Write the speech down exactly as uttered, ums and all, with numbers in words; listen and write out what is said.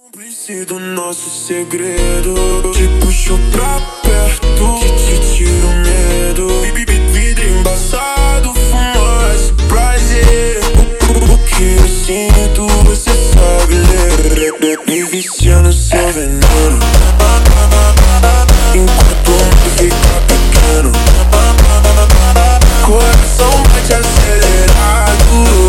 Cúmplice do nosso segredo, te puxo pra perto, que te tiro medo. Vidro embaçado, fumaça, prazer. O, o, o que eu sinto, você sabe ler. Me vicia no seu veneno, enquanto o mundo fica pequeno. Coração bate acelerado.